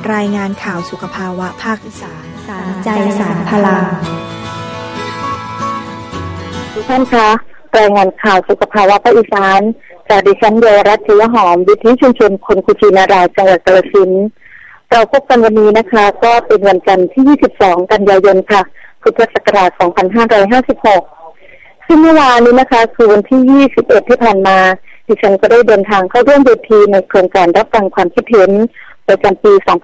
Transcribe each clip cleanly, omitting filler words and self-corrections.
รายงานข่าวสุขภาวะภาคอีสานสารใจสารพลังทุกท่านคะรายงานข่าวสุขภาวะภาคอีสานจากดิฉันเยาวรัตน์ เชื้อหอมวิทยุชุมชนคนกุชินารายจังหวัดกาฬสินธุ์เราพบกันวันนี้นะคะก็เป็นวันจันทร์ที่ 22 กันยายนค่ะพุทธศักราช 2556 ซึ่งเมื่อวานนี้นะคะคือวันที่ 21 ที่ผ่านมาดิฉันก็ได้เดินทางเข้าร่วมเวทีในโครงการรับฟังความคิดเห็นประจำปี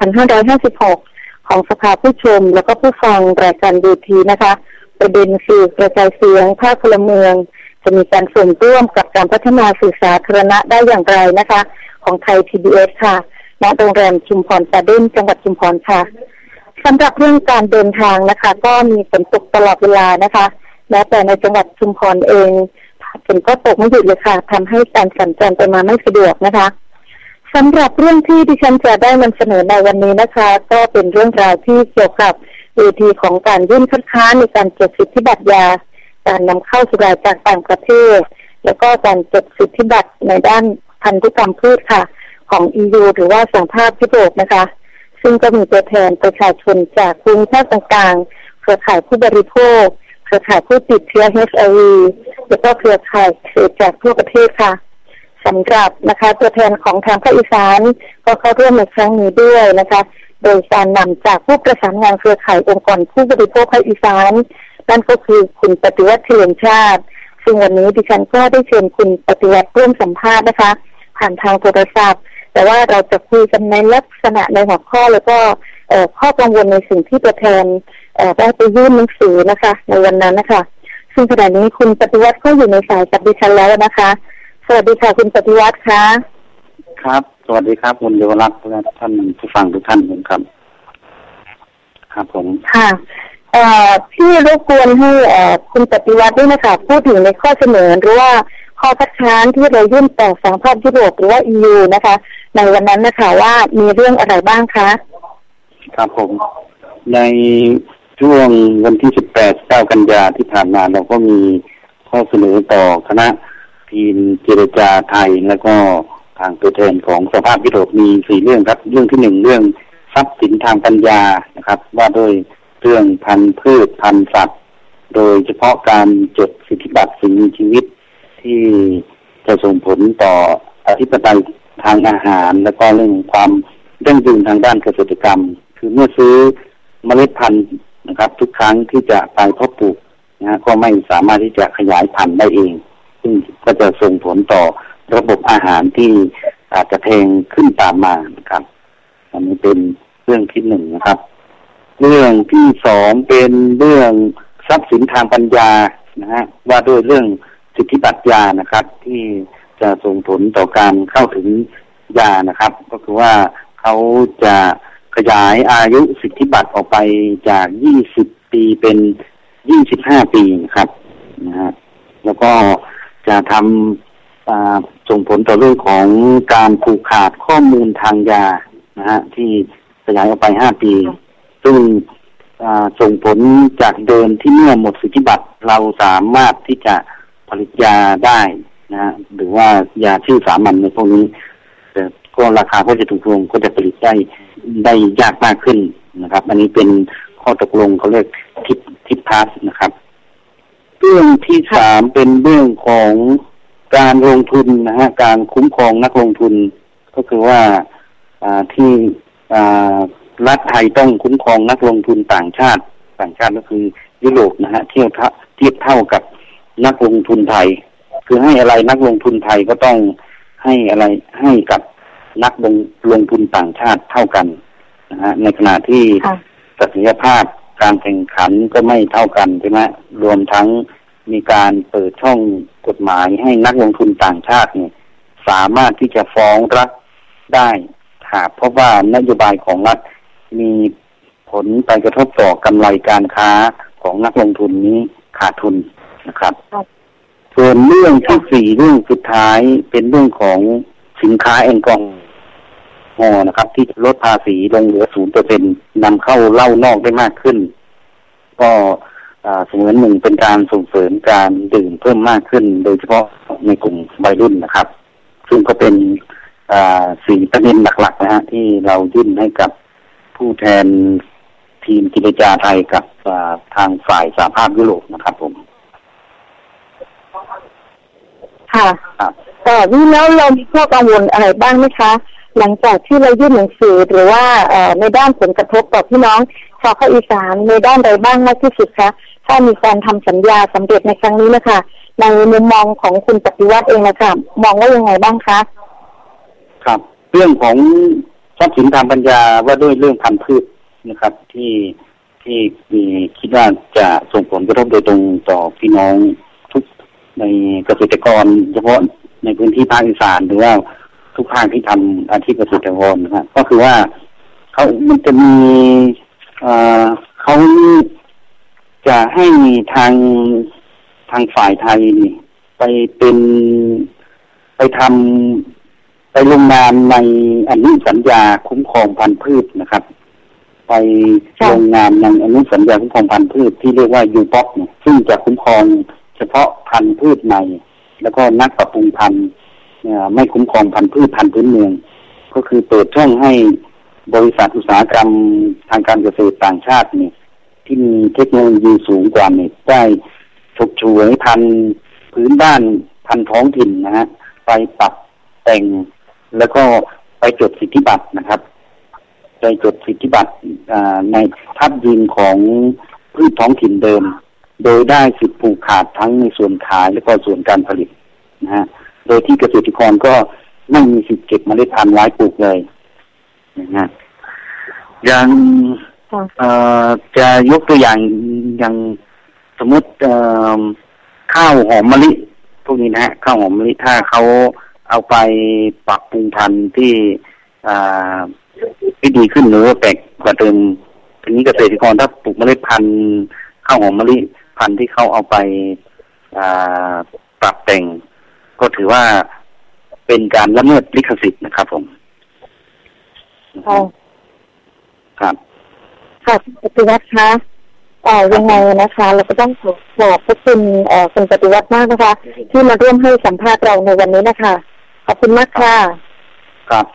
2556 ของสภาผู้ชมและก็ผู้ฟังรายการเวทีนะคะประเด็นสื่อกระจายเสียงภาคพลเมืองจะมีการส่วนร่วมกับการพัฒนาสื่อสาธารณะได้อย่างไรนะคะของไทย PBS ค่ะณโรงแรมชุมพรการ์เด้นจังหวัดชุมพรค่ะสำหรับเรื่องการเดินทางนะคะก็มีฝนตกตลอดเวลานะคะแม้แต่ในจังหวัดชุมพรเองฝนก็ตกไม่หยุดเลยค่ะทำให้การสัญจรไปมาไม่สะดวกนะคะสำหรับเรื่องที่ดิฉันจะได้นำเสนอในวันนี้นะคะก็เป็นเรื่องราวที่เกี่ยวกับเวทีของการยื่นคัดค้านในการจดสิทธิบัตรยาการนำเข้าสุราจากต่างประเทศแล้วก็การจดสิทธิบัตรในด้านพันธุกรรมพืชค่ะของ EU หรือว่าสหภาพยุโรปนะคะซึ่งก็มีตัวแทนประชาชนจากภูมิภาคต่างๆเครือข่ายผู้บริโภคเครือข่ายผู้ติดเชื้อ HIV แล้วก็เครือข่ายเกษตรจากทั่วประเทศค่ะสำหรับนะคะตัวแทนของทางภาคอีสานก็เข้าร่วมในครั้งนี้ด้วยนะคะโดยการนำจากผู้ประสานงานเครือข่ายองค์กรผู้บริโภคภาคอีสานนั่นก็คือคุณปฏิวัติเฉลิมชาติซึ่งวันนี้ดิฉันก็ได้เชิญคุณปฏิวัติร่วมสัมภาษณ์นะคะผ่านทางโทรศัพท์แต่ว่าเราจะคุยกันในลักษณะในหัวข้อแล้วก็ข้อกังวลในสิ่งที่ตัวแทนได้ไปยื่นหนังสือนะคะในวันนั้นนะคะซึ่งขณะนี้คุณปฏิวัติก็อยู่ในสายกับดิฉันแล้วนะคะสวัสดีค่ะคุณปฏิวัติค่ะครับสวัสดีครับคุณเยาวรัตน์และท่านผู้ฟังทุกท่านครับครับผมค่ะที่รบกวนให้คุณปฏิวัติด้วยนะคะพูดถึงในข้อเสนอหรือว่าข้อคัดค้านที่เรายื่นต่อสหภาพยุโรปหรือว่า EU นะคะในวันนั้นนะคะว่ามีเรื่องอะไรบ้างคะครับผมในช่วงวันที่18 กันยาที่ผ่านมาเราก็มีข้อเสนอต่อคณะทีมเจรจาไทยแล้วก็ทางตัวแทนของสหภาพยุโรปมี4เรื่องครับเรื่องที่1เรื่องทรัพย์สินทางปัญญานะครับว่าโดยเรื่องพันธุ์พืชพันธุ์สัตว์โดยเฉพาะการจดสิทธิบัตรสิ่งมีชีวิตที่จะส่งผลต่ออธิปไตยทางอาหารและก็เรื่องความยั่งยืนทางด้านเกษตรกรรมคือเมื่อซื้อเมล็ดพันธุ์นะครับทุกครั้งที่จะไปเพาะปลูกนะก็ไม่สามารถที่จะขยายพันธุ์ได้เองซึ่งก็จะส่งผลต่อระบบอาหารที่อาจจะแพงขึ้นตามมานะครับอันนี้เป็นเรื่องที่1นะครับเรื่องที่2เป็นเรื่องทรัพย์สินทางปัญญานะฮะว่าด้วยเรื่องสิทธิบัตรยานะครับที่จะส่งผลต่อการเข้าถึงยานะครับก็คือว่าเขาจะขยายอายุสิทธิบัตรออกไปจาก20 ปีเป็น25 ปีนะครับนะฮะแล้วก็จะทำส่งผลต่อเรื่องของการผูกขาดข้อมูลทางยานะฮะที่ขยายออกไป5 ปีซึ่งส่งผลจากเดิมที่เมื่อหมดสิทธิบัตรเราสามารถที่จะผลิตยาได้นะหรือว่ายาชื่อสามัญในพวกนี้แต่ก็ราคาก็จะถูกลงก็จะผลิตได้ยากมากขึ้นนะครับอันนี้เป็นข้อตกลงเขาเรียกทิปพาสนะครับเรื่องที่3เป็นเรื่องของการลงทุนนะฮะการคุ้มครองนักลงทุนก็คือว่าที่รัฐไทยต้องคุ้มครองนักลงทุนต่างชาติก็คือยุโรปนะฮะเทียบเท่ากับนักลงทุนไทยคือให้อะไรนักลงทุนไทยก็ต้องให้อะไรให้กับนักลงทุนต่างชาติเท่ากันนะฮะในขณะที่ศักยภาพการแข่งขันก็ไม่เท่ากันใช่ไหมรวมทั้งมีการเปิดช่องกฎหมายให้นักลงทุนต่างชาติเนี่ยสามารถที่จะฟ้องรัฐได้หากเพราะว่านโยบายของรัฐมีผลไปกระทบต่อกำไรการค้าของนักลงทุนนี้ขาดทุนนะครับส่วนเรื่องที่4เรื่องสุดท้ายเป็นเรื่องของสินค้าแอลกอฮอล์นะครับที่ลดภาษีลงเหลือ 0% นำเข้าเหล้านอกได้มากขึ้นก็เสมือนหนึ่งเป็นการส่งเสริมการดื่มเพิ่มมากขึ้นโดยเฉพาะในกลุ่มวัยรุ่นนะครับซึ่งก็เป็น4ประเด็นหลักๆนะฮะที่เรายื่นให้กับผู้แทนทีมเจรจาไทยกับทางฝ่ายสหภาพยุโรปนะครับผมค่ะแต่นี่แล้วเรามีข้อกังวลอะไรบ้างไหมคะหลังจากที่เรายื่นหนังสือหรือว่าในด้านผลกระทบต่อพี่น้องชาวภาคอีสานในด้านใดบ้างมากที่สุดคะถ้ามีการทำสัญญาสำเร็จในครั้งนี้นะคะในมุมมองของคุณปฏิวัติเองนะคะมองว่ายังไงบ้างคะครับเรื่องของทรัพย์สินทางปัญญาว่าด้วยเรื่องพันธุ์พืชนะครับที่มีคิดว่าจะส่งผลกระทบโดยตรงต่อพี่น้องทุกในเกษตรกรเฉพาะในพื้นที่ภาคอีสานหรือว่าทุกภาคที่ทำอาชีพเกษตรกรนะครับก็คือว่ามันจะมีเขาจะให้ทางฝ่ายไทยนี่ไปลงนามในอนุสัญญาคุ้มครองพันธุ์พืชนะครับไปลงนามในอนุสัญญาคุ้มครองพันธุ์พืชที่เรียกว่ายูบ็อกซึ่งจะคุ้มครองเฉพาะพันธุ์พืชในแล้วก็นักปรับปรุงพันธุ์ไม่คุ้มครองพันธุ์พืชพันธุ์พื้นเมืองก็คือเปิดช่องให้บริษัทอุตสาหกรรมทางการเกษตรต่างชาตินี่ที่มีเทคโนโลยีสูงกว่านี่ได้ฉกฉวยพันธุ์พื้นบ้านพันธุ์ท้องถิ่นนะฮะไปปรับแต่งแล้วก็ไปจดสิทธิบัตรนะครับไปจดสิทธิบัตรในทับยินของพืชท้องถิ่นเดิมโดยได้สิทธิผูกขาดทั้งในส่วนขายและก็ส่วนการผลิตนะฮะโดยที่เกษตรกรก็ไม่มีสิทธิ์เก็บเมล็ดพันธุ์ไว้ปลูกเลยนะฮะอย่างจะยกตัวอย่างสมมติข้าวหอมมะลิพวกนี้นะฮะข้าวหอมมะลิถ้าเขาเอาไปปรับปรุงพันธุ์ที่ดีขึ้นหรือว่าแปลกกว่าเดิมทีนี้เกษตรกรถ้าปลูกเมล็ดพันธุ์ข้าวหอมมะลิพันธุ์ที่เขาเอาไปปรับแต่งก็ถือว่าเป็นการละเมิดลิขสิทธิ์นะครับผมครับค่ะปฏิวัติคะยังไงนะคะเราก็ต้องขอบพระคุณคุณปฏิวัติมากนะคะที่มาร่วมให้สัมภาษณ์เราในวันนี้นะคะขอบคุณมากค่ะครับ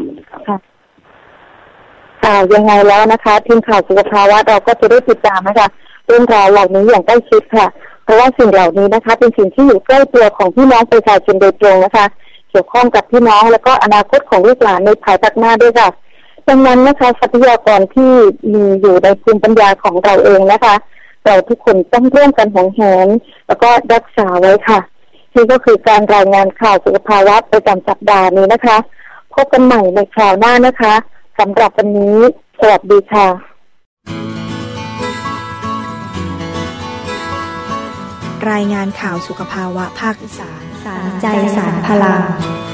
ยังไงแล้วนะคะทีมข่าวสุขภาวะเราก็จะได้ติดตามนะคะเรื่องราวเหล่านี้อย่างใกล้ชิดค่ะเพราะว่าสิ่งเหล่านี้นะคะเป็นสิ่งที่อยู่ใกล้ตัวของพี่น้องประชาชนโดยตรงนะคะเกี่ยวข้องกับพี่น้องและก็อนาคตของลูกหลานในภายภาคหน้าด้วยค่ะดังนั้นนะคะทรัพยากรที่มีอยู่ในภูมิปัญญาของเราเองนะคะเราทุกคนต้องร่วมกันหวงแหนแล้วก็รักษาไว้ค่ะนี่ก็คือการรายงานข่าวสุขภาวะประจำสัปดาห์นี้นะคะพบกันใหม่ในคราวหน้านะคะสำหรับวันนี้สวัสดีค่ะรายงานข่าวสุขภาวะภาคอีสานสารใจสารพลัง